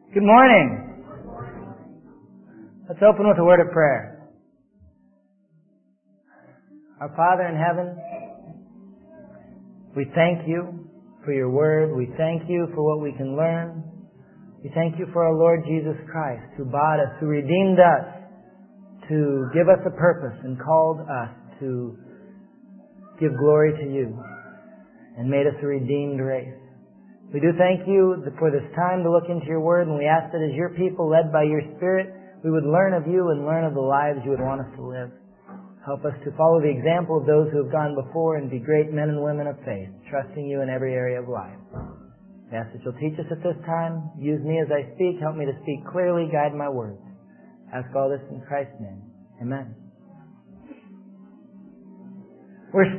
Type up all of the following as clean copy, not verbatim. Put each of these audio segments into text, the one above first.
Good morning. Let's open with a word of prayer. Our Father in heaven, we thank you for your word. We thank you for what we can learn. We thank you for our Lord Jesus Christ, who bought us, who redeemed us, to give us a purpose and called us to give glory to you and made us a redeemed race. We do thank you for this time to look into your word, and we ask that as your people, led by your Spirit, we would learn of you and learn of the lives you would want us to live. Help us to follow the example of those who have gone before and be great men and women of faith, trusting you in every area of life. We ask that you'll teach us at this time. Use me as I speak. Help me to speak clearly. Guide my words. Ask all this in Christ's name. Amen. We're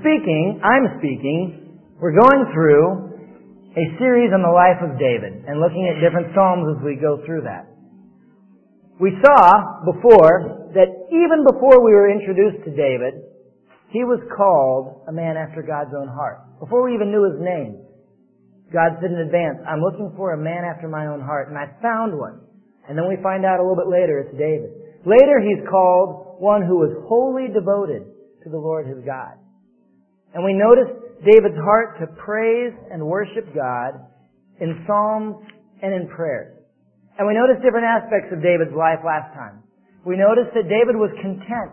going through a series on the life of David and looking at different Psalms as we go through that. We saw before that even before we were introduced to David, he was called a man after God's own heart. Before we even knew his name, God said in advance, I'm looking for a man after my own heart, and I found one. And then we find out a little bit later it's David. Later he's called one who was wholly devoted to the Lord his God. And we noticed David's heart to praise and worship God in psalms and in prayers. And we noticed different aspects of David's life last time. We noticed that David was content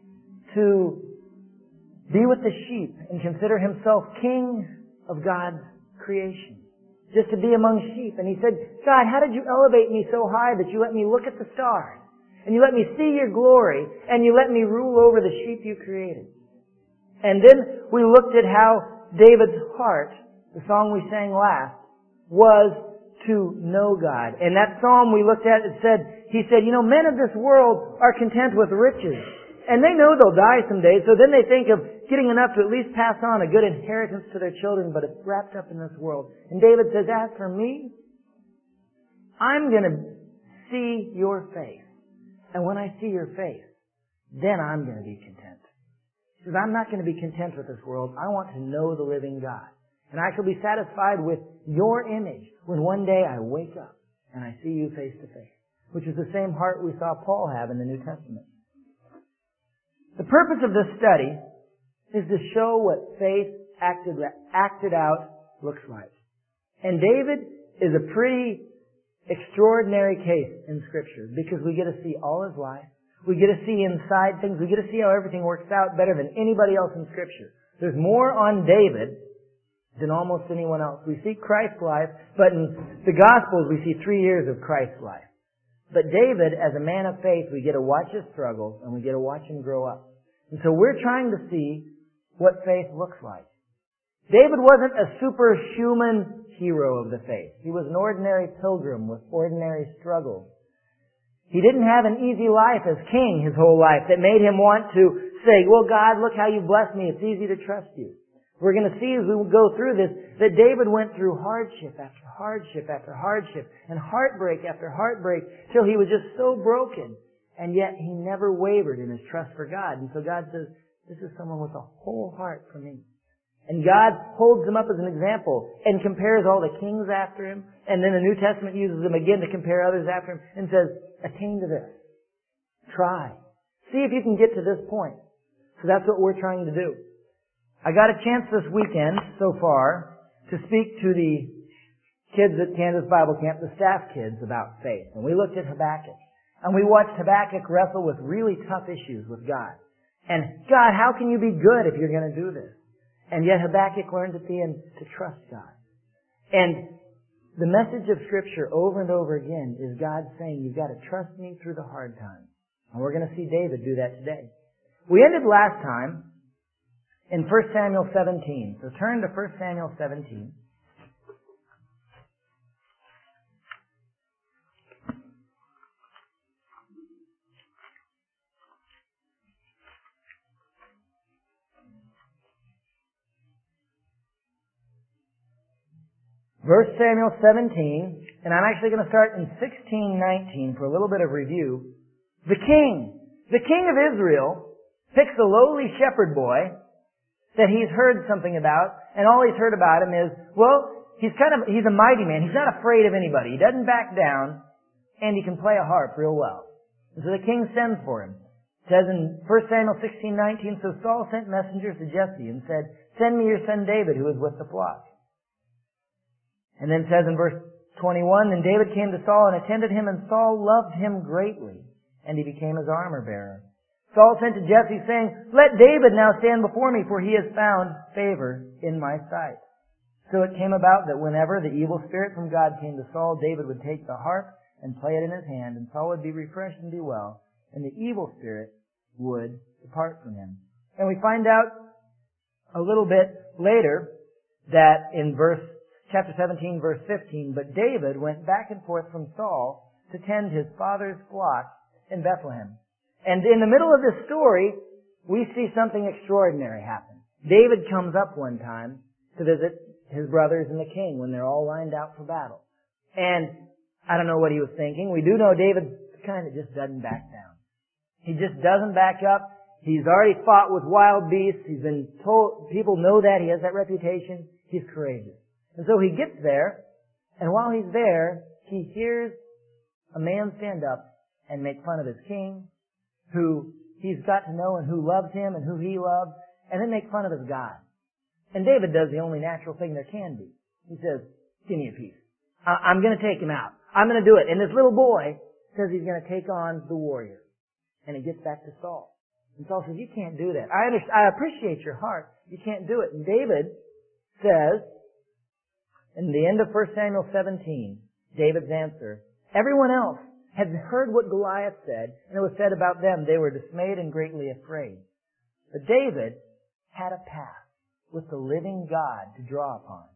to be with the sheep and consider himself king of God's creation. Just to be among sheep. And he said, God, how did you elevate me so high that you let me look at the stars? And you let me see your glory, and you let me rule over the sheep you created. And then we looked at how David's heart, the song we sang last, was to know God. And that psalm we looked at, he said, men of this world are content with riches. And they know they'll die someday, so then they think of getting enough to at least pass on a good inheritance to their children, but it's wrapped up in this world. And David says, as for me, I'm going to see your face. And when I see your face, then I'm going to be content. He says, I'm not going to be content with this world. I want to know the living God. And I shall be satisfied with your image when one day I wake up and I see you face to face. Which is the same heart we saw Paul have in the New Testament. The purpose of this study is to show what faith acted out looks like. And David is a pretty extraordinary case in Scripture because we get to see all his life. We get to see inside things. We get to see how everything works out better than anybody else in Scripture. There's more on David than almost anyone else. We see Christ's life, but in the Gospels we see 3 years of Christ's life. But David, as a man of faith, we get to watch his struggles and we get to watch him grow up. And so we're trying to see what faith looks like. David wasn't a superhuman hero of the faith. He was an ordinary pilgrim with ordinary struggles. He didn't have an easy life as king his whole life that made him want to say, well, God, look how you blessed me. It's easy to trust you. We're going to see as we go through this that David went through hardship after hardship after hardship and heartbreak after heartbreak till he was just so broken. And yet he never wavered in his trust for God. And so God says, this is someone with a whole heart for me. And God holds him up as an example and compares all the kings after him. And then the New Testament uses him again to compare others after him and says, attain to this. Try. See if you can get to this point. So that's what we're trying to do. I got a chance this weekend so far to speak to the kids at Kansas Bible Camp, the staff kids, about faith. And we looked at Habakkuk. And we watched Habakkuk wrestle with really tough issues with God. And God, how can you be good if you're going to do this? And yet Habakkuk learned at the end to trust God. And the message of Scripture over and over again is God saying, you've got to trust me through the hard times. And we're going to see David do that today. We ended last time in 1 Samuel 17. So turn to 1 Samuel 17. Verse Samuel 17, and I'm actually going to start in 16:19 for a little bit of review. The king of Israel, picks a lowly shepherd boy that he's heard something about, and all he's heard about him is, well, he's a mighty man. He's not afraid of anybody. He doesn't back down. and he can play a harp real well. And so the king sends for him. It says in 1 Samuel 16:19, so Saul sent messengers to Jesse and said, send me your son David who is with the flock. And then it says in verse 21, then David came to Saul and attended him, and Saul loved him greatly, and he became his armor bearer. Saul sent to Jesse, saying, let David now stand before me, for he has found favor in my sight. So it came about that whenever the evil spirit from God came to Saul, David would take the harp and play it in his hand, and Saul would be refreshed and be well, and the evil spirit would depart from him. And we find out a little bit later that in chapter 17, verse 15, but David went back and forth from Saul to tend his father's flock in Bethlehem. And in the middle of this story, we see something extraordinary happen. David comes up one time to visit his brothers and the king when they're all lined out for battle. And I don't know what he was thinking. We do know David kind of just doesn't back down. He just doesn't back up. He's already fought with wild beasts. He's been told, people know that. He has that reputation. He's courageous. And so he gets there, and while he's there, he hears a man stand up and make fun of his king, who he's got to know and who loves him and who he loves, and then make fun of his God. And David does the only natural thing there can be. He says, give me a piece. I'm going to take him out. I'm going to do it. And this little boy says he's going to take on the warrior. And it gets back to Saul. And Saul says, you can't do that. I appreciate your heart. You can't do it. And David says, in the end of 1 Samuel 17, David's answer, everyone else had heard what Goliath said, and it was said about them, they were dismayed and greatly afraid. But David had a path with the living God to draw upon.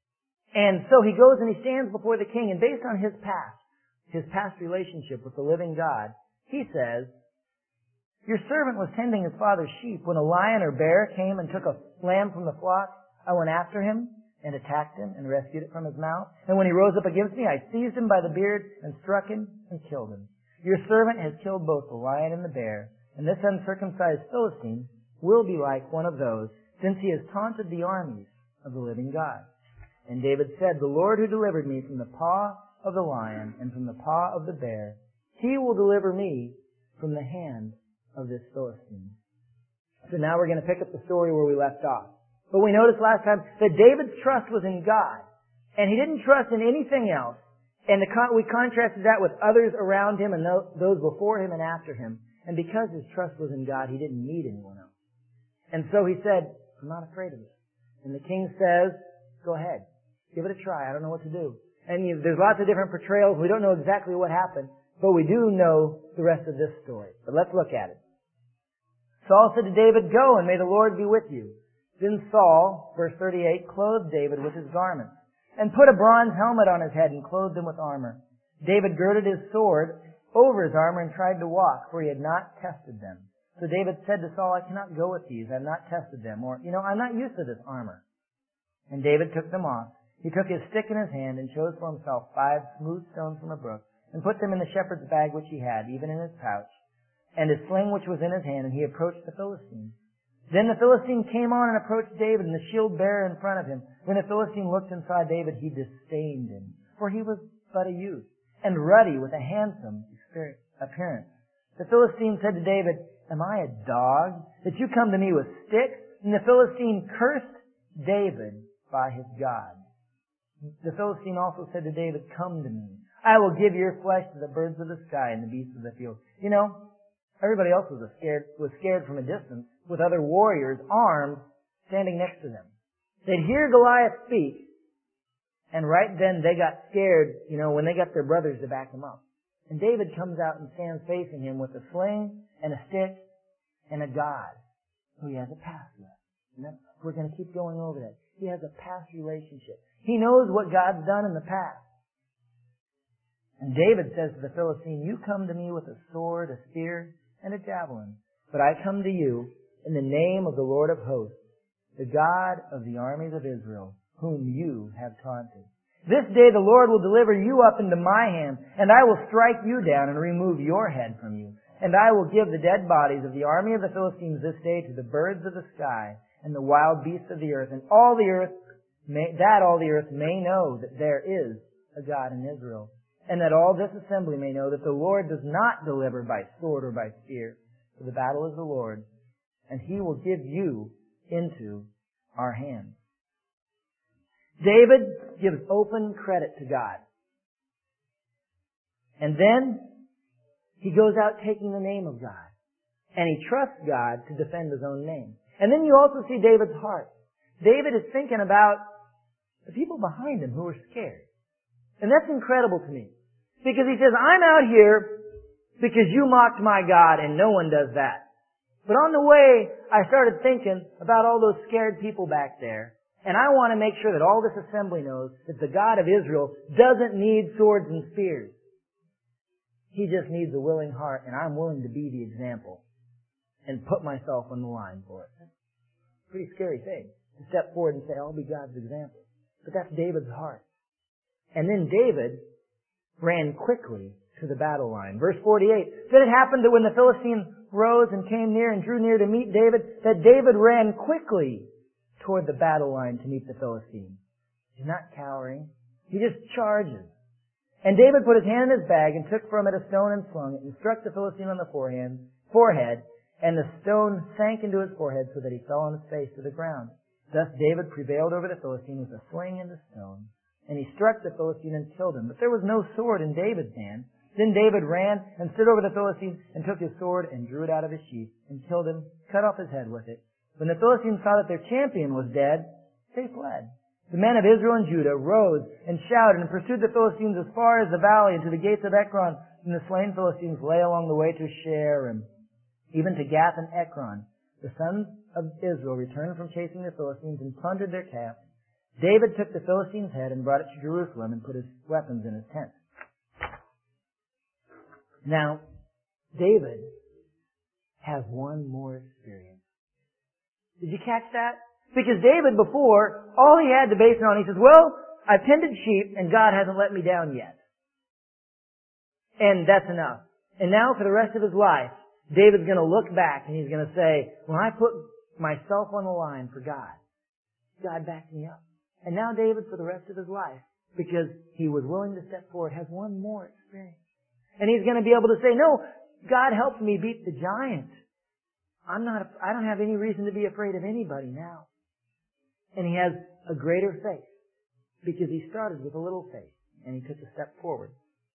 And so he goes and he stands before the king, and based on his past relationship with the living God, he says, your servant was tending his father's sheep when a lion or bear came and took a lamb from the flock. I went after him and attacked him and rescued it from his mouth. And when he rose up against me, I seized him by the beard and struck him and killed him. Your servant has killed both the lion and the bear, and this uncircumcised Philistine will be like one of those, since he has taunted the armies of the living God. And David said, the Lord who delivered me from the paw of the lion and from the paw of the bear, he will deliver me from the hand of this Philistine. So now we're going to pick up the story where we left off. But we noticed last time that David's trust was in God. And he didn't trust in anything else. And we contrasted that with others around him and those before him and after him. And because his trust was in God, he didn't need anyone else. And so he said, I'm not afraid of this. And the king says, go ahead. Give it a try. I don't know what to do. And there's lots of different portrayals. We don't know exactly what happened. But we do know the rest of this story. But let's look at it. Saul said to David, go, and may the Lord be with you. Then Saul, verse 38, clothed David with his garments, and put a bronze helmet on his head and clothed him with armor. David girded his sword over his armor and tried to walk, for he had not tested them. So David said to Saul, I cannot go with these. I have not tested them. Or, I'm not used to this armor. And David took them off. He took his stick in his hand and chose for himself 5 smooth stones from a brook, and put them in the shepherd's bag which he had, even in his pouch, and his sling which was in his hand, and he approached the Philistine. Then the Philistine came on and approached David, and the shield bearer in front of him. When the Philistine looked and saw David, he disdained him, for he was but a youth, and ruddy with a handsome appearance. The Philistine said to David, am I a dog, that you come to me with sticks? And the Philistine cursed David by his God. The Philistine also said to David, come to me. I will give your flesh to the birds of the sky and the beasts of the field. Everybody else was scared from a distance, with other warriors armed standing next to them. They'd hear Goliath speak, and right then they got scared, when they got their brothers to back them up. And David comes out and stands facing him with a sling and a stick and a God who he has a past with. We're going to keep going over that. He has a past relationship. He knows what God's done in the past. And David says to the Philistine, you come to me with a sword, a spear, and a javelin. But I come to you in the name of the Lord of hosts, the God of the armies of Israel, whom you have taunted. This day the Lord will deliver you up into my hand, and I will strike you down and remove your head from you. And I will give the dead bodies of the army of the Philistines this day to the birds of the sky and the wild beasts of the earth, and all the earth may know that there is a God in Israel. and that all this assembly may know that the Lord does not deliver by sword or by spear, for the battle is the Lord's, and He will give you into our hands. David gives open credit to God. And then he goes out taking the name of God. And he trusts God to defend his own name. And then you also see David's heart. David is thinking about the people behind him who are scared. And that's incredible to me. Because he says, I'm out here because you mocked my God, and no one does that. But on the way, I started thinking about all those scared people back there. And I want to make sure that all this assembly knows that the God of Israel doesn't need swords and spears. He just needs a willing heart, and I'm willing to be the example and put myself on the line for it. That's a pretty scary thing, to step forward and say, I'll be God's example. But that's David's heart. And then David ran quickly to the battle line. Verse 48, then it happened that when the Philistines rose and came near and drew near to meet David, that David ran quickly toward the battle line to meet the Philistines. He's not cowering. He just charges. And David put his hand in his bag and took from it a stone and slung it and struck the Philistine on the forehead, and the stone sank into his forehead so that he fell on his face to the ground. Thus David prevailed over the Philistine with a sling and a stone, and he struck the Philistine and killed him. But there was no sword in David's hand. Then David ran and stood over the Philistine and took his sword and drew it out of his sheath and killed him, cut off his head with it. When the Philistines saw that their champion was dead, they fled. The men of Israel and Judah rose and shouted and pursued the Philistines as far as the valley and to the gates of Ekron. And the slain Philistines lay along the way to Shaaraim, even to Gath and Ekron. The sons of Israel returned from chasing the Philistines and plundered their camps. David took the Philistine's head and brought it to Jerusalem and put his weapons in his tent. Now, David has one more experience. Did you catch that? Because David before, all he had to base it on, he says, well, I've tended sheep and God hasn't let me down yet. And that's enough. And now for the rest of his life, David's going to look back and he's going to say, when I put myself on the line for God, God backed me up. And now David, for the rest of his life, because he was willing to step forward, has one more experience. And he's going to be able to say, no, God helped me beat the giant. I don't have any reason to be afraid of anybody now. And he has a greater faith because he started with a little faith and he took a step forward.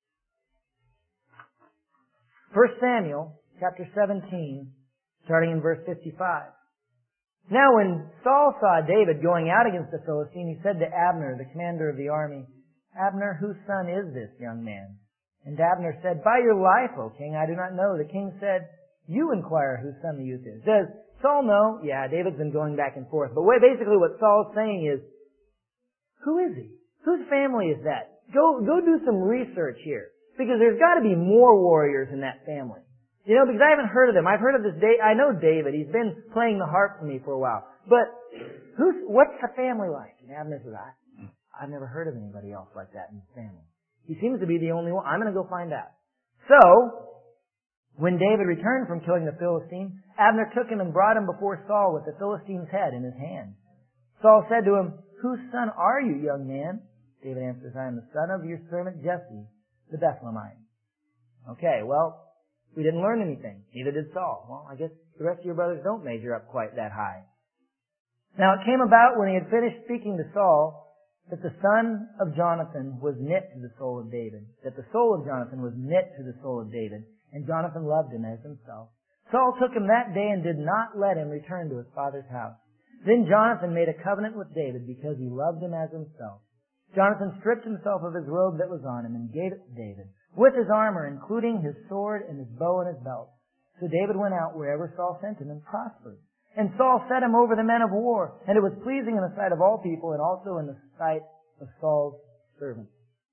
1 Samuel chapter 17, starting in verse 55. Now when Saul saw David going out against the Philistine, he said to Abner, the commander of the army, Abner, whose son is this young man? And Abner said, by your life, O king, I do not know. The king said, you inquire whose son the youth is. Does Saul know? Yeah, David's been going back and forth. But basically what Saul's saying is, who is he? Whose family is that? Go do some research here. Because there's got to be more warriors in that family. You know, because I haven't heard of them. I've heard of this I know David. He's been playing the harp for me for a while. But what's the family like? And Abner says, I've never heard of anybody else like that in his family. He seems to be the only one. I'm going to go find out. So, when David returned from killing the Philistine, Abner took him and brought him before Saul with the Philistine's head in his hand. Saul said to him, whose son are you, young man? David answers, I am the son of your servant Jesse, the Bethlehemite. Okay, well, we didn't learn anything. Neither did Saul. Well, I guess the rest of your brothers don't measure up quite that high. Now it came about when he had finished speaking to Saul that the son of Jonathan was knit to the soul of David. That the soul of Jonathan was knit to the soul of David. And Jonathan loved him as himself. Saul took him that day and did not let him return to his father's house. Then Jonathan made a covenant with David because he loved him as himself. Jonathan stripped himself of his robe that was on him and gave it to David, with his armor, including his sword and his bow and his belt. So David went out wherever Saul sent him and prospered. And Saul set him over the men of war, and it was pleasing in the sight of all people and also in the sight of Saul's servants.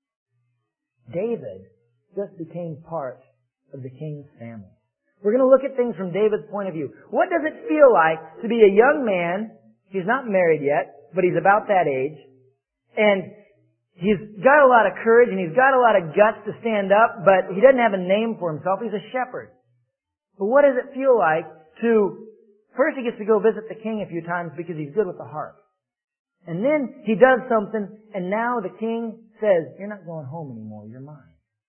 David just became part of the king's family. We're going to look at things from David's point of view. What does it feel like to be a young man? He's not married yet, but he's about that age. And he's got a lot of courage and he's got a lot of guts to stand up, but he doesn't have a name for himself. He's a shepherd. But what does it feel like to, first he gets to go visit the king a few times because he's good with the harp. And then he does something and now the king says, you're not going home anymore, you're mine.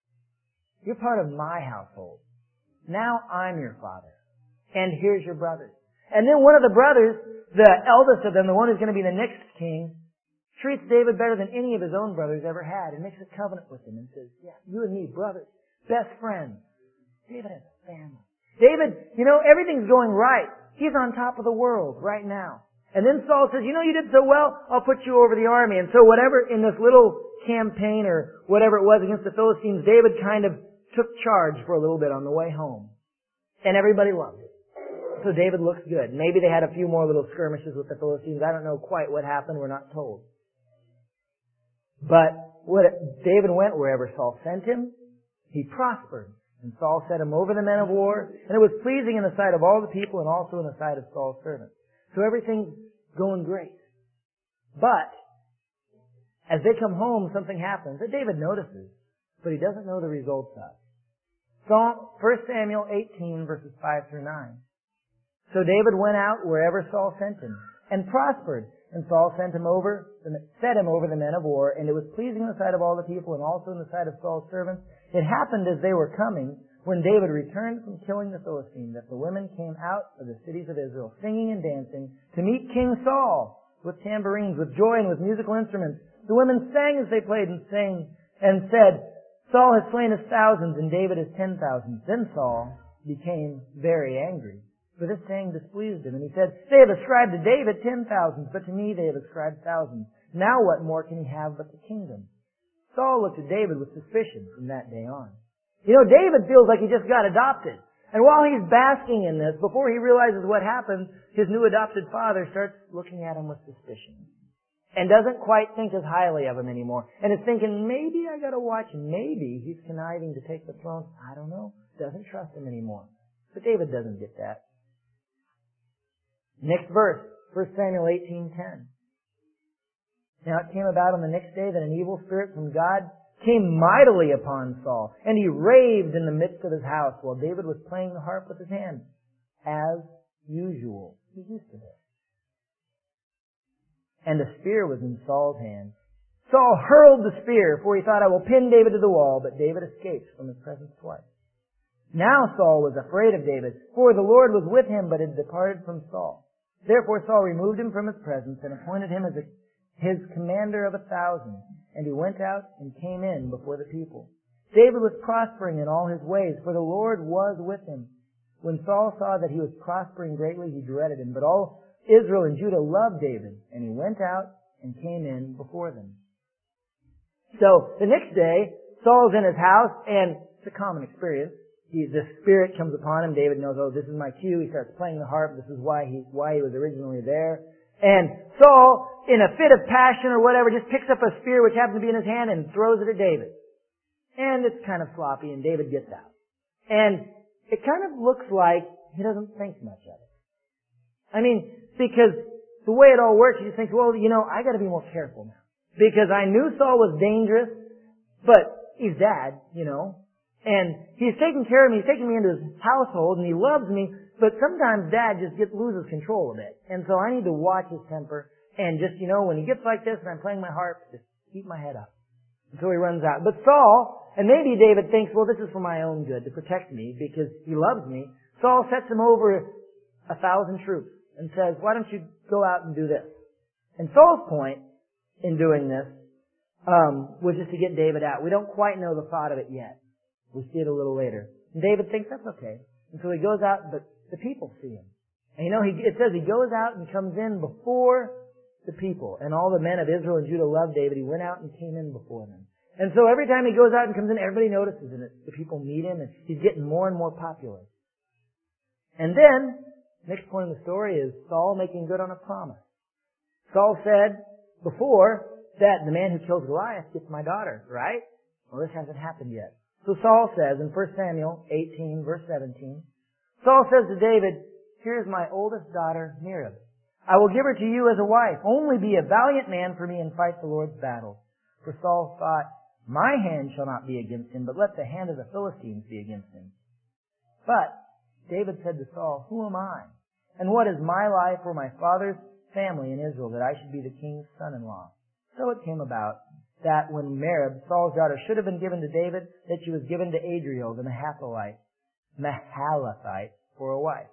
You're part of my household. Now I'm your father. And here's your brothers. And then one of the brothers, the eldest of them, the one who's going to be the next king, treats David better than any of his own brothers ever had and makes a covenant with him and says, yeah, you and me, brothers, best friends. David has a family. David, everything's going right. He's on top of the world right now. And then Saul says, you did so well, I'll put you over the army. And so whatever in this little campaign or whatever it was against the Philistines, David kind of took charge for a little bit on the way home. And everybody loved it. So David looks good. Maybe they had a few more little skirmishes with the Philistines. I don't know quite what happened. We're not told. But David went wherever Saul sent him. He prospered. And Saul set him over the men of war. And it was pleasing in the sight of all the people and also in the sight of Saul's servants. So everything's going great. But as they come home, something happens that David notices, but he doesn't know the results of. 1 Samuel 18, verses 5 through 9. So David went out wherever Saul sent him, and prospered. And Saul set him over the men of war, and it was pleasing in the sight of all the people, and also in the sight of Saul's servants. It happened as they were coming, when David returned from killing the Philistine, that the women came out of the cities of Israel, singing and dancing, to meet King Saul, with tambourines, with joy, and with musical instruments. The women sang as they played and sang, and said, Saul has slain his thousands, and David his 10,000. Then Saul became very angry, for this saying displeased him. And he said, they have ascribed to David 10,000, but to me they have ascribed thousands. Now what more can he have but the kingdom? Saul looked at David with suspicion from that day on. David feels like he just got adopted. And while he's basking in this, before he realizes what happened, his new adopted father starts looking at him with suspicion. And doesn't quite think as highly of him anymore. And is thinking, maybe I gotta watch him. Maybe he's conniving to take the throne. I don't know. Doesn't trust him anymore. But David doesn't get that. Next verse, 1 Samuel 18:10. Now it came about on the next day that an evil spirit from God came mightily upon Saul, and he raved in the midst of his house while David was playing the harp with his hand, as usual. He's used to this. And the spear was in Saul's hand. Saul hurled the spear, for he thought, I will pin David to the wall, but David escaped from his presence twice. Now Saul was afraid of David, for the Lord was with him, but had departed from Saul. Therefore Saul removed him from his presence and appointed him as his commander of 1,000. And he went out and came in before the people. David was prospering in all his ways, for the Lord was with him. When Saul saw that he was prospering greatly, he dreaded him. But all Israel and Judah loved David, and he went out and came in before them. So the next day, Saul's in his house, and it's a common experience. The Spirit comes upon him. David knows, this is my cue. He starts playing the harp. This is why he was originally there. And Saul, in a fit of passion or whatever, just picks up a spear which happens to be in his hand and throws it at David. And it's kind of sloppy, and David gets out. And it kind of looks like he doesn't think much of it. I mean, because the way it all works, he just thinks, I gotta be more careful now. Because I knew Saul was dangerous, but he's dad, and he's taking care of me, he's taking me into his household, and he loves me, but sometimes dad just loses control a bit. And so I need to watch his temper, and just, when he gets like this and I'm playing my harp, just keep my head up. Until he runs out. But Saul, and maybe David thinks, this is for my own good, to protect me, because he loves me. Saul sets him over 1,000 troops and says, why don't you go out and do this? And Saul's point in doing this was just to get David out. We don't quite know the thought of it yet. We see it a little later. And David thinks that's okay. And so he goes out, but the people see him. And it says he goes out and comes in before the people. And all the men of Israel and Judah loved David. He went out and came in before them. And so every time he goes out and comes in, everybody notices it. The people meet him, and he's getting more and more popular. And then, next point in the story is Saul making good on a promise. Saul said before that the man who kills Goliath gets my daughter, right? Well, this hasn't happened yet. So Saul says in 1 Samuel 18, verse 17, Saul says to David, here's my oldest daughter, Merab. I will give her to you as a wife. Only be a valiant man for me and fight the Lord's battles. For Saul thought, my hand shall not be against him, but let the hand of the Philistines be against him. But David said to Saul, who am I? And what is my life or my father's family in Israel that I should be the king's son-in-law? So it came about that when Merab, Saul's daughter, should have been given to David, that she was given to Adriel, the Mahalathite, for a wife.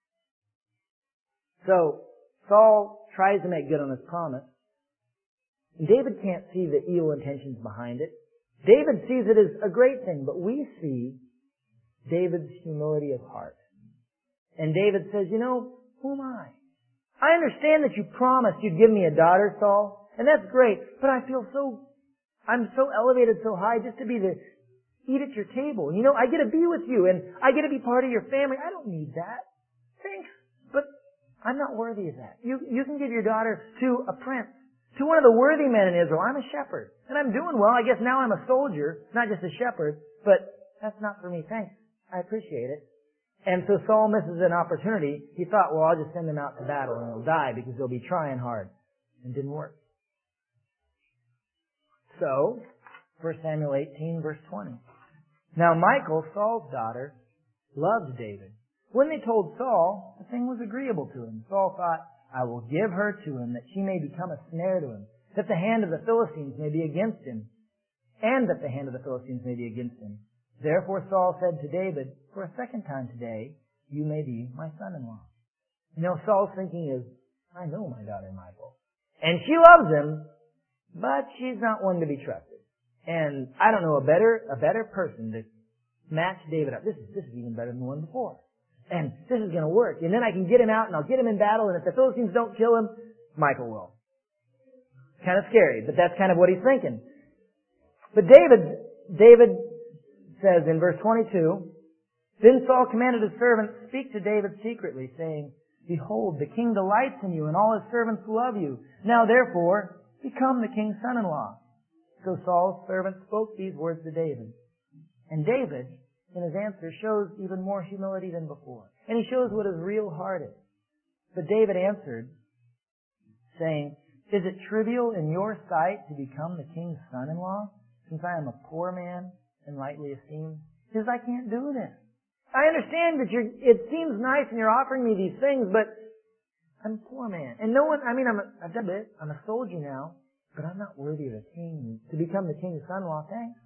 So, Saul tries to make good on his promise. And David can't see the evil intentions behind it. David sees it as a great thing, but we see David's humility of heart. And David says, you know, who am I? I understand that you promised you'd give me a daughter, Saul, and that's great, but I'm so elevated so high just to be the eat at your table. You know, I get to be with you and I get to be part of your family. I don't need that. Thanks, but I'm not worthy of that. You can give your daughter to a prince, to one of the worthy men in Israel. I'm a shepherd, and I'm doing well. I guess now I'm a soldier, not just a shepherd, but that's not for me. Thanks. I appreciate it. And so Saul misses an opportunity. He thought, well, I'll just send him out to battle and he'll die because they'll be trying hard. And it didn't work. So, 1 Samuel 18, verse 20. Now Michal, Saul's daughter, loved David. When they told Saul, the thing was agreeable to him. Saul thought, I will give her to him, that she may become a snare to him, that the hand of the Philistines may be against him, and that the hand of the Philistines may be against him. Therefore Saul said to David, for a second time today, you may be my son-in-law. You know, Saul's thinking is, I know my daughter Michal, and she loves him, but she's not one to be trusted. And I don't know a better person to match David up. This is even better than the one before. And this is going to work. And then I can get him out and I'll get him in battle, and if the Philistines don't kill him, Michal will. Kind of scary, but that's kind of what he's thinking. But David says in verse 22, Then Saul commanded his servants, Speak to David secretly, saying, Behold, the king delights in you, and all his servants love you. Now therefore, become the king's son-in-law. So Saul's servant spoke these words to David. And David, in his answer, shows even more humility than before. And he shows what his real heart is. But David answered, saying, Is it trivial in your sight to become the king's son-in-law, since I am a poor man and lightly esteemed? He says, I can't do this. I understand that it seems nice and you're offering me these things, but I'm a poor man. And I've done it. I'm a soldier now, but I'm not worthy of a king to become the king's son-in-law. Thanks.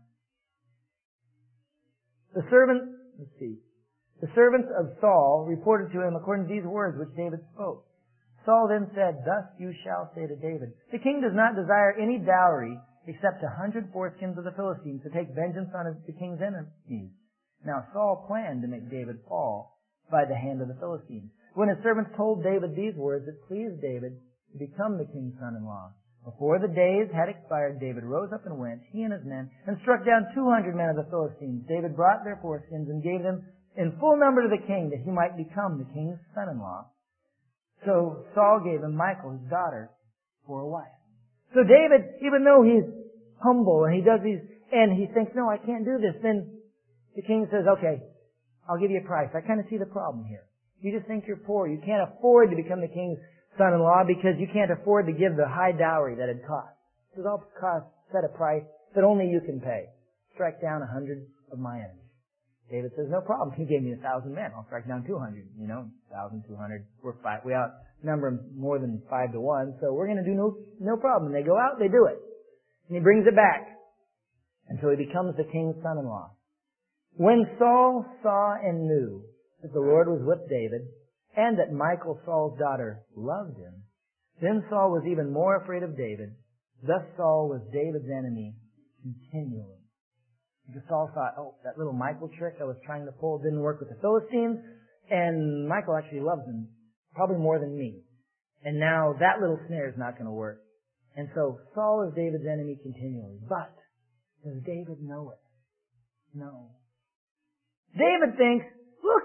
The servants of Saul reported to him according to these words which David spoke. Saul then said, Thus you shall say to David, The king does not desire any dowry except 100 foreskins of the Philistines to take vengeance on the king's enemies. Now Saul planned to make David fall by the hand of the Philistines. When his servants told David these words, it pleased David to become the king's son-in-law. Before the days had expired, David rose up and went, he and his men, and struck down 200 men of the Philistines. David brought their foreskins and gave them in full number to the king, that he might become the king's son-in-law. So Saul gave him Michal, his daughter, for a wife. So David, even though he's humble and he thinks, no, I can't do this, then the king says, okay, I'll give you a price. I kind of see the problem here. You just think you're poor. You can't afford to become the king's son-in-law because you can't afford to give the high dowry that it costs. So I'll set a price that only you can pay. Strike down 100 of my enemies. David says, no problem. He gave me 1,000 men. I'll strike down 200. 1,200. We outnumber them more than 5 to 1. So we're going to do no problem. And they go out, they do it. And he brings it back until he becomes the king's son-in-law. When Saul saw and knew that the Lord was with David, and that Michal, Saul's daughter, loved him, then Saul was even more afraid of David. Thus Saul was David's enemy continually. Because Saul thought, that little Michal trick I was trying to pull didn't work with the Philistines, and Michal actually loves him, probably more than me. And now that little snare is not going to work. And so Saul is David's enemy continually. But does David know it? No. David thinks, look,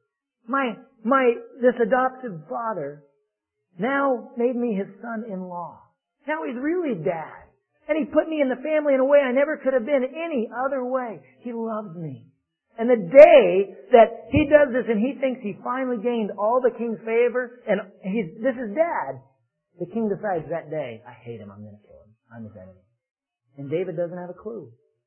this adoptive father now made me his son-in-law. Now he's really dad. And he put me in the family in a way I never could have been any other way. He loves me. And the day that he does this and he thinks he finally gained all the king's favor, and this is dad, the king decides that day, I hate him, I'm going to kill him. I'm his enemy. And David doesn't have a clue.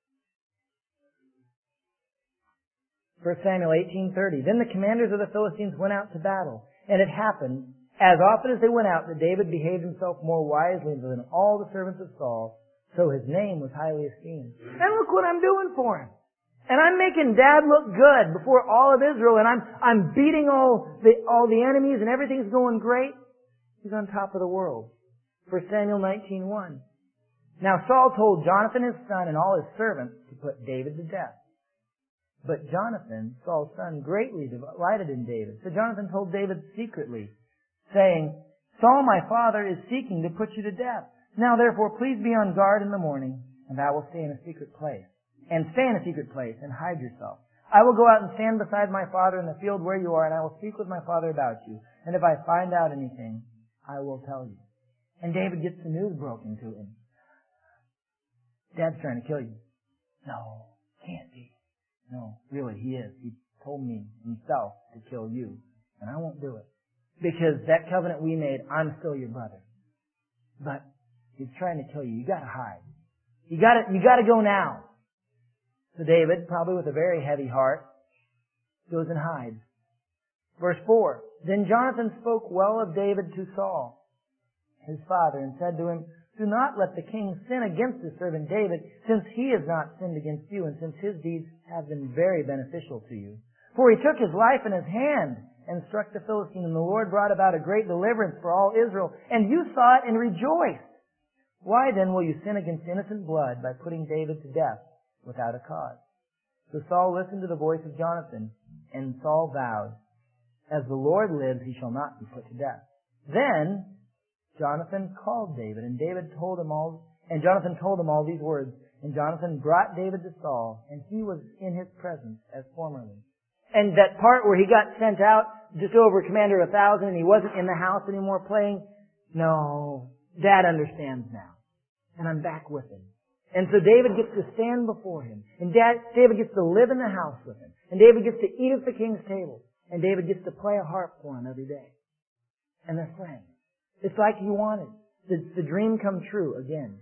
1 Samuel 18:30. Then the commanders of the Philistines went out to battle. And it happened, as often as they went out, that David behaved himself more wisely than all the servants of Saul. So his name was highly esteemed. And look what I'm doing for him. And I'm making Dad look good before all of Israel, and I'm beating all the enemies, and everything's going great. He's on top of the world. 1 Samuel 19:1. Now Saul told Jonathan his son and all his servants to put David to death. But Jonathan, Saul's son, greatly delighted in David. So Jonathan told David secretly, saying, Saul my father is seeking to put you to death. Now therefore please be on guard in the morning, and I will stay in a secret place. And stay in a secret place and hide yourself. I will go out and stand beside my father in the field where you are, and I will speak with my father about you. And if I find out anything, I will tell you. And David gets the news broken to him. Dad's trying to kill you. No, can't be. No, really, he is. He told me himself to kill you, and I won't do it. Because that covenant we made, I'm still your brother. But he's trying to kill you. You gotta hide. You gotta go now. So David, probably with a very heavy heart, goes and hides. Verse 4. Then Jonathan spoke well of David to Saul, his father, and said to him, Do not let the king sin against his servant David, since he has not sinned against you, and since his deeds have been very beneficial to you. For he took his life in his hand and struck the Philistine, and the Lord brought about a great deliverance for all Israel, and you saw it and rejoiced. Why then will you sin against innocent blood by putting David to death without a cause? So Saul listened to the voice of Jonathan, and Saul vowed, As the Lord lives, he shall not be put to death. Then Jonathan called David, and Jonathan told him all these words. And Jonathan brought David to Saul, and he was in his presence as formerly. And that part where he got sent out just over commander of 1,000, and he wasn't in the house anymore playing, no, Dad understands now. And I'm back with him. And so David gets to stand before him. And David gets to live in the house with him. And David gets to eat at the king's table. And David gets to play a harp for him every day. And they're playing. It's like he wanted. The dream come true again.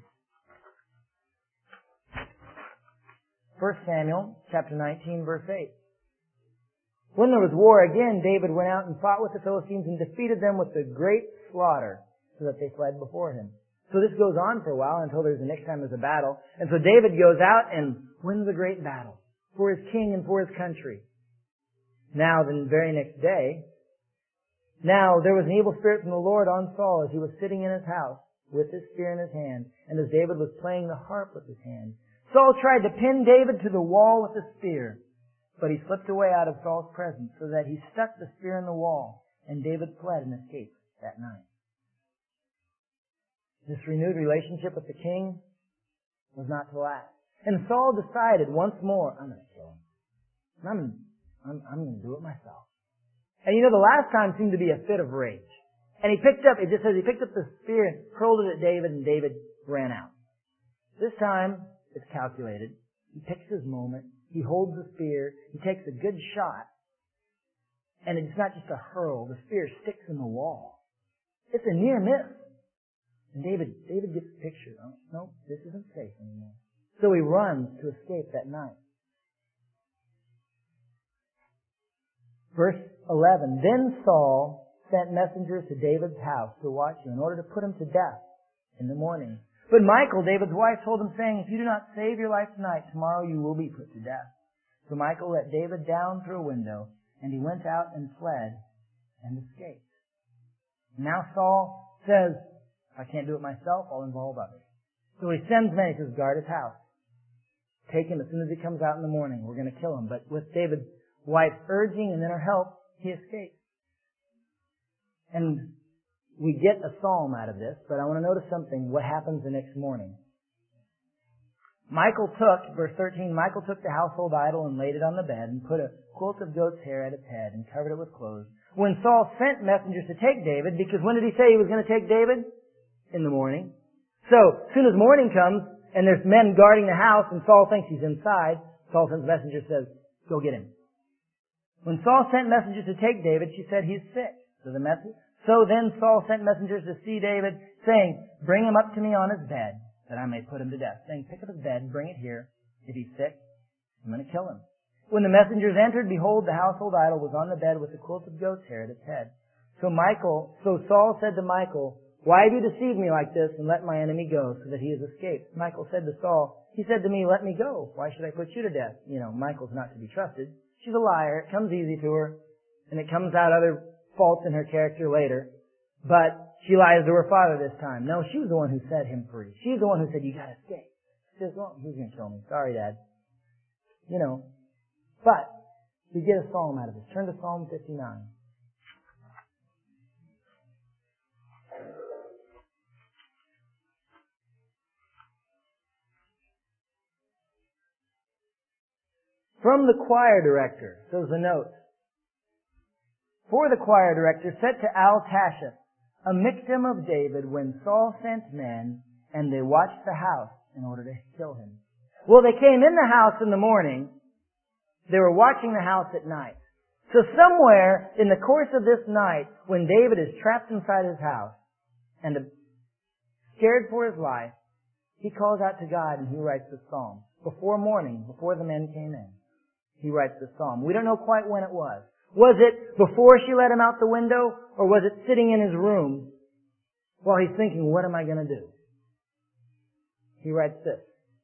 1 Samuel chapter 19, verse 8. When there was war again, David went out and fought with the Philistines and defeated them with a great slaughter, so that they fled before him. So this goes on for a while until the next time there's a battle. And so David goes out and wins a great battle for his king and for his country. Now, the very next day, now there was an evil spirit from the Lord on Saul as he was sitting in his house with his spear in his hand, and as David was playing the harp with his hand. Saul tried to pin David to the wall with the spear, but he slipped away out of Saul's presence so that he stuck the spear in the wall, and David fled and escaped that night. This renewed relationship with the king was not to last. And Saul decided once more, I'm going to kill him. I'm going to do it myself. And the last time seemed to be a fit of rage. And it just says he picked up the spear and hurled it at David, and David ran out. This time, it's calculated. He picks his moment. He holds the spear. He takes a good shot. And it's not just a hurl. The spear sticks in the wall. It's a near miss. And David gets the picture. Oh, no, this isn't safe anymore. So he runs to escape that night. Verse 11, Then Saul sent messengers to David's house to watch him in order to put him to death in the morning. But Michal, David's wife, told him, saying, If you do not save your life tonight, tomorrow you will be put to death. So Michal let David down through a window, and he went out and fled and escaped. Now Saul says, If I can't do it myself, I'll involve others. So he sends men, he says, guard his house. Take him as soon as he comes out in the morning. We're going to kill him. But with David's wife urging and then her help, he escapes. And we get a psalm out of this, but I want to notice something, what happens the next morning. Verse 13, Michal took the household idol and laid it on the bed and put a quilt of goat's hair at its head and covered it with clothes. When Saul sent messengers to take David, because when did he say he was going to take David? In the morning. So, as soon as morning comes, and there's men guarding the house, and Saul thinks he's inside, Saul sends messengers, says, Go get him. When Saul sent messengers to take David, she said, He's sick. So then Saul sent messengers to see David, saying, Bring him up to me on his bed, that I may put him to death. Saying, Pick up his bed, bring it here. If he's sick, I'm going to kill him. When the messengers entered, behold, the household idol was on the bed with a quilt of goat's hair at its head. So Saul said to Michal, Why have you deceived me like this and let my enemy go so that he has escaped? Michal said to Saul, he said to me, let me go. Why should I put you to death? Michal's not to be trusted. She's a liar. It comes easy to her. And it comes out other faults in her character later. But she lies to her father this time. No, she was the one who set him free. She's the one who said, you gotta escape. She says, well, who's gonna kill me? Sorry, Dad. But we get a psalm out of this. Turn to Psalm 59. From the choir director, says the note. For the choir director, set to Al-Tashith, a miktam of David when Saul sent men and they watched the house in order to kill him. Well, they came in the house in the morning. They were watching the house at night. So somewhere in the course of this night, when David is trapped inside his house and scared for his life, he calls out to God and he writes the psalm. Before morning, before the men came in, he writes the psalm. We don't know quite when it was. Was it before she let him out the window, or was it sitting in his room while he's thinking, what am I going to do? He writes this.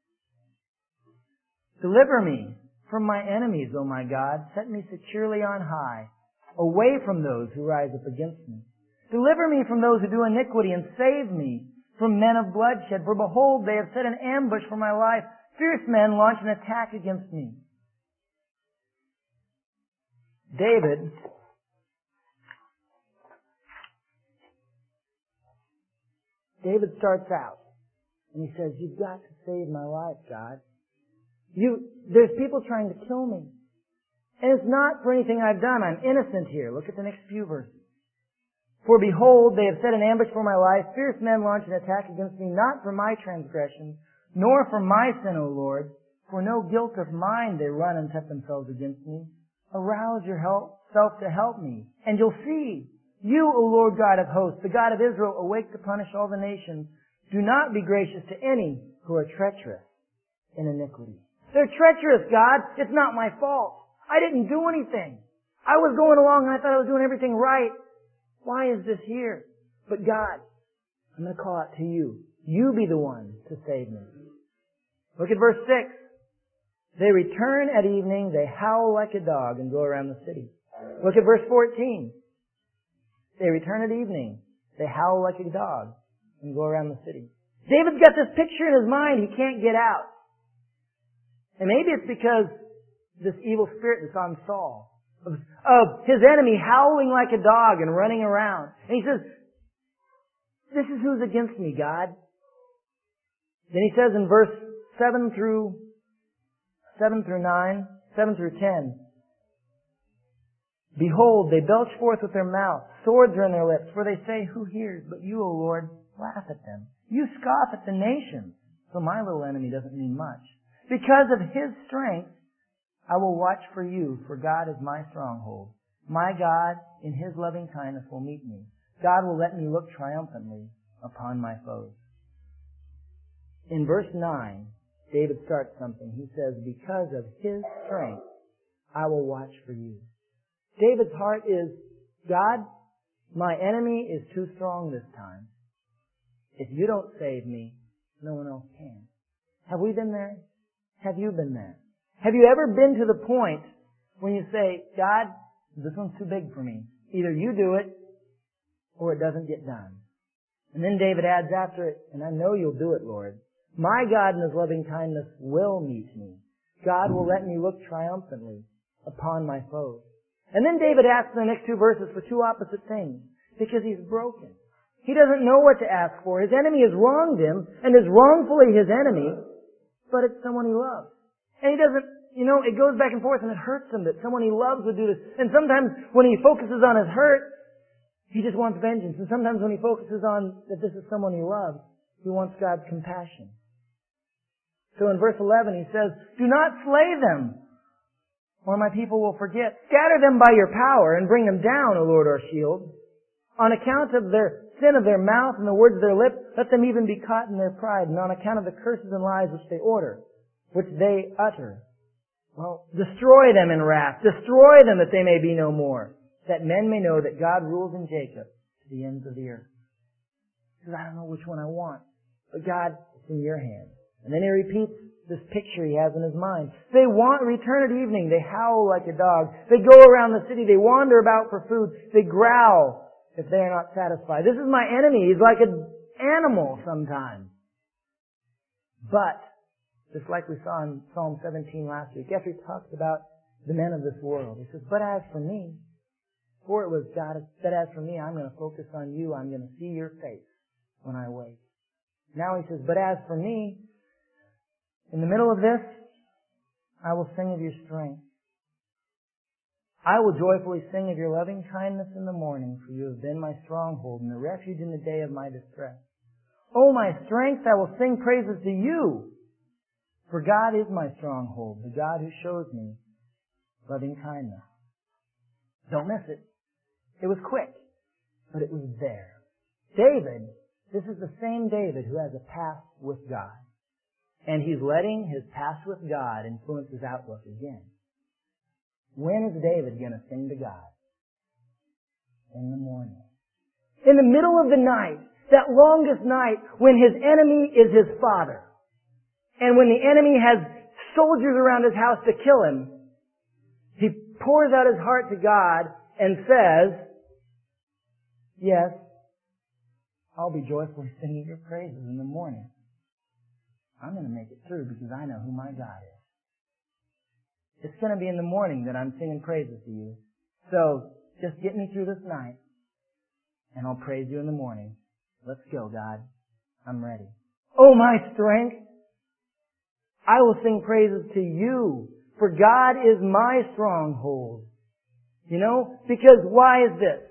Deliver me from my enemies, O my God. Set me securely on high, away from those who rise up against me. Deliver me from those who do iniquity, and save me from men of bloodshed. For behold, they have set an ambush for my life. Fierce men launch an attack against me. David starts out and he says, you've got to save my life, God. There's people trying to kill me. And it's not for anything I've done. I'm innocent here. Look at the next few verses. For behold, they have set an ambush for my life. Fierce men launch an attack against me, not for my transgression, nor for my sin, O Lord. For no guilt of mine they run and set themselves against me. Arouse yourself to help me, and you'll see. You, O Lord God of hosts, the God of Israel, awake to punish all the nations. Do not be gracious to any who are treacherous in iniquity. They're treacherous, God. It's not my fault. I didn't do anything. I was going along and I thought I was doing everything right. Why is this here? But God, I'm going to call out to you. You be the one to save me. Look at verse 6. They return at evening, they howl like a dog and go around the city. Look at verse 14. They return at evening, they howl like a dog and go around the city. David's got this picture in his mind he can't get out. And maybe it's because this evil spirit that's on Saul, of his enemy howling like a dog and running around. And he says, this is who's against me, God. Then he says in verse 7 through 10, behold, they belch forth with their mouth, swords are in their lips, for they say, who hears? But you, O Lord, laugh at them. You scoff at the nations. So my little enemy doesn't mean much. Because of his strength, I will watch for you, for God is my stronghold. My God, in his loving kindness, will meet me. God will let me look triumphantly upon my foes. In verse 9, David starts something. He says, because of his strength, I will watch for you. David's heart is, God, my enemy is too strong this time. If you don't save me, no one else can. Have we been there? Have you been there? Have you ever been to the point when you say, God, this one's too big for me. Either you do it, or it doesn't get done. And then David adds after it, and I know you'll do it, Lord. My God in his loving kindness will meet me. God will let me look triumphantly upon my foes. And then David asks in the next two verses for two opposite things. Because he's broken. He doesn't know what to ask for. His enemy has wronged him and is wrongfully his enemy, but it's someone he loves. And he doesn't, it goes back and forth and it hurts him that someone he loves would do this. And sometimes when he focuses on his hurt, he just wants vengeance. And sometimes when he focuses on that this is someone he loves, he wants God's compassion. So in verse 11 he says, do not slay them, or my people will forget. Scatter them by your power and bring them down, O Lord our shield. On account of their sin of their mouth and the words of their lips, let them even be caught in their pride, and on account of the curses and lies which they utter. Well, destroy them in wrath. Destroy them that they may be no more, that men may know that God rules in Jacob to the ends of the earth. He says, I don't know which one I want. But God, it's in your hands. And then he repeats this picture he has in his mind. They return at evening. They howl like a dog. They go around the city. They wander about for food. They growl if they are not satisfied. This is my enemy. He's like an animal sometimes. But, just like we saw in Psalm 17 last week, after he talks about the men of this world, he says, but as for me, for it was God that as for me, I'm going to focus on you. I'm going to see your face when I wake. Now he says, but as for me, in the middle of this, I will sing of your strength. I will joyfully sing of your loving kindness in the morning, for you have been my stronghold and a refuge in the day of my distress. O my strength, I will sing praises to you, for God is my stronghold, the God who shows me loving kindness. Don't miss it. It was quick, but it was there. David, this is the same David who has a past with God. And he's letting his past with God influence his outlook again. When is David going to sing to God? In the morning. In the middle of the night, that longest night when his enemy is his father. And when the enemy has soldiers around his house to kill him, he pours out his heart to God and says, yes, I'll be joyfully singing your praises in the morning. I'm going to make it through because I know who my God is. It's going to be in the morning that I'm singing praises to you. So just get me through this night and I'll praise you in the morning. Let's go, God. I'm ready. Oh, my strength! I will sing praises to you, for God is my stronghold. You know, because why is this?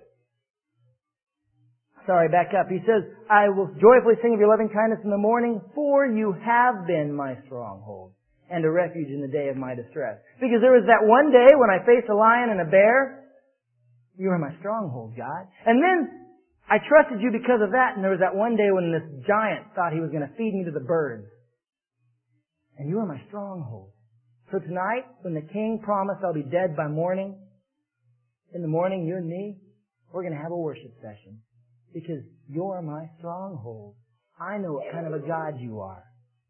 Sorry, back up. He says, I will joyfully sing of your loving kindness in the morning, for you have been my stronghold and a refuge in the day of my distress. Because there was that one day when I faced a lion and a bear. You were my stronghold, God. And then I trusted you because of that, and there was that one day when this giant thought he was going to feed me to the birds. And you were my stronghold. So tonight, when the king promised I'll be dead by morning, in the morning, you and me, we're going to have a worship session. Because you're my stronghold. I know what kind of a God you are.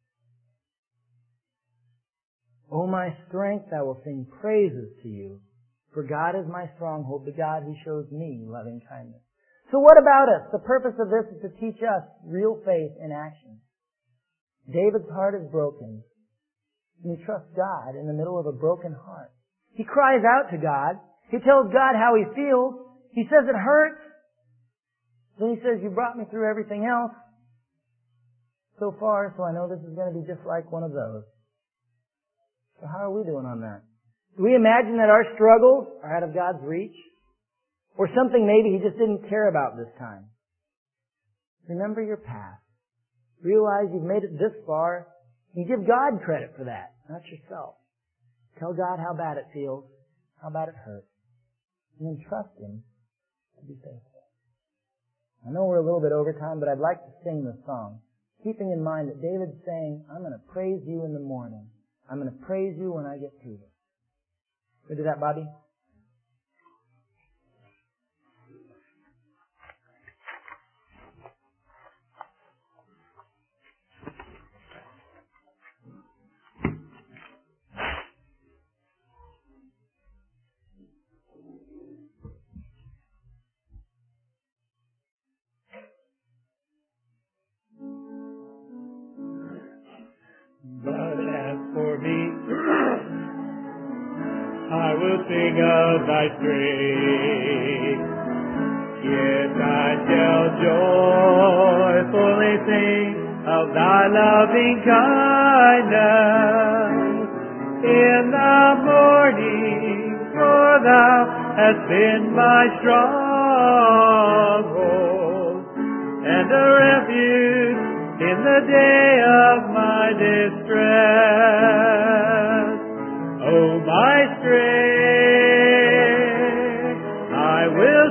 O my strength, I will sing praises to you. For God is my stronghold, the God who shows me loving kindness. So what about us? The purpose of this is to teach us real faith in action. David's heart is broken. And he trusts God in the middle of a broken heart. He cries out to God. He tells God how he feels. He says it hurts. Then he says, you brought me through everything else so far, so I know this is going to be just like one of those. So how are we doing on that? Do we imagine that our struggles are out of God's reach? Or something maybe he just didn't care about this time? Remember your past. Realize you've made it this far, and give God credit for that, not yourself. Tell God how bad it feels, how bad it hurts, and then trust Him to be faithful. I know we're a little bit over time, but I'd like to sing this song, keeping in mind that David's saying, I'm going to praise you in the morning. I'm going to praise you when I get through this. Can we do that, Bobby? But as for me, I will sing of thy strength. Yes, I shall joyfully sing of thy loving kindness in the morning, for thou hast been my stronghold and a refuge in the day of my distress. O my strength, I will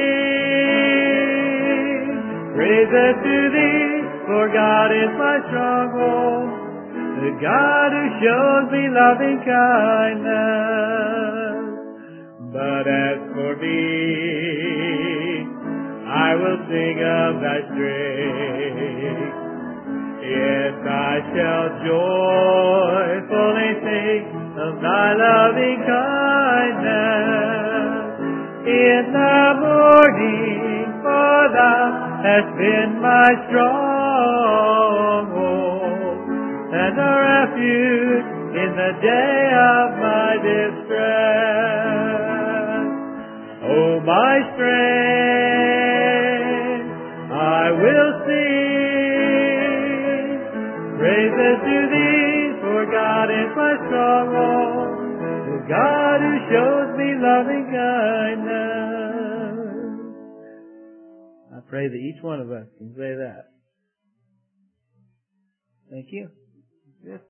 sing praises to thee, for God is my stronghold, the God who shows me loving kindness. But as for me, I will sing of thy strength. Yes, I shall joyfully sing of thy loving kindness in the morning, for thou hast been my stronghold and a refuge in the day of my distress. O my strength, I will sing praises to thee, for God is my stronghold, the God who shows me loving kindness. I pray that each one of us can say that. Thank you. Yes.